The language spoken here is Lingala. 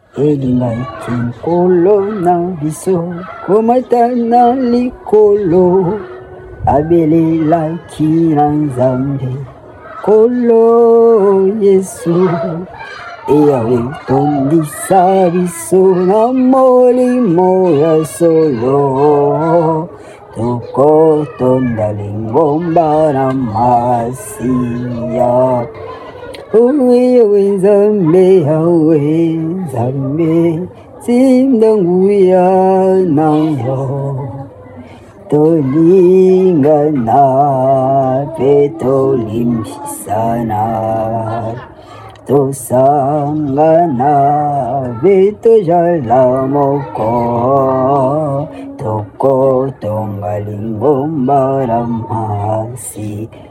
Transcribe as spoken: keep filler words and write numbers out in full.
elinga ete nkolo na biso komata na likolo abelelaki na Nzambe nkolo Yesu eyawe tondisa biso na molimo ya solo tokotonda lingomba na masiya. Owe owe Nzambe, owe Nzambe, sinda nguya nayo tolingana pe tolimbisana tosangana pe tojala moko tokotonga lingomba la masi.